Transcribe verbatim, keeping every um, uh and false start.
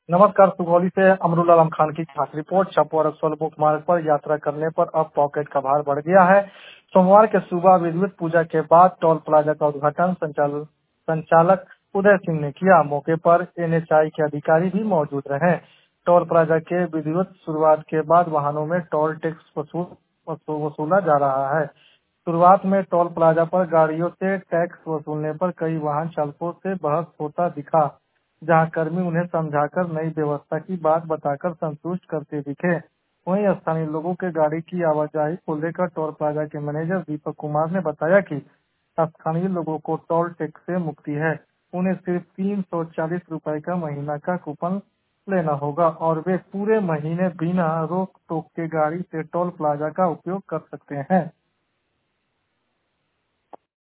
नमस्कार। सुगौली से अमरुल आलम खान की खास रिपोर्ट। छपौर रक्सौल मुख्य मार्ग पर यात्रा करने पर अब पॉकेट का भार बढ़ गया है। सोमवार के सुबह विधिवत पूजा के बाद टोल प्लाजा का उद्घाटन संचाल, संचालक उदय सिंह ने किया। मौके पर एनएचआई के अधिकारी भी मौजूद रहे। टोल प्लाजा के विधिवत शुरुआत के बाद वाहनों में टोल टैक्स वसूल वसू- वसूला जा रहा है। शुरुआत में टोल प्लाजा पर गाड़ियों से टैक्स वसूलने पर कई वाहन चालकों से बहस होता दिखा, जहां कर्मी उन्हें समझाकर नई व्यवस्था की बात बताकर संतुष्ट करते दिखे। वहीं स्थानीय लोगों के गाड़ी की आवाजाही को लेकर टोल प्लाजा के मैनेजर दीपक कुमार ने बताया कि स्थानीय लोगों को टोल टैक्स से मुक्ति है। उन्हें सिर्फ तीन सौ चालीस रूपए का महीना का कूपन लेना होगा और वे पूरे महीने बिना रोक टोक के गाड़ी से टोल प्लाजा का उपयोग कर सकते हैं।